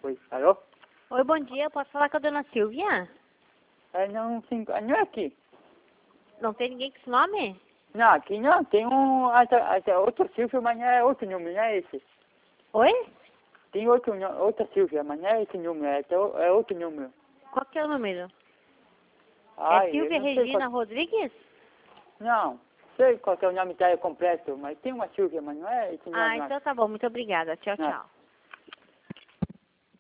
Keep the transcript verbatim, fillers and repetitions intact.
Oi, alô? Oi, bom dia. Posso falar com a dona Silvia? É, não, sim, não é aqui. Não tem ninguém com esse nome? Não, aqui não, tem um, até, até outro Silvio, mas não é outro número, não é esse. Oi? Tem outro, nu- outra Silvia, mas não é esse número, é, to- é outro número. Qual que é o número? Ai, É eu Silvia não sei Regina qual, Rodrigues? não, sei qual que é o nome dela completo, mas tem uma Silvia, mas não é esse nome, Ah, não. então tá bom. Muito obrigada. Tchau, Não. tchau.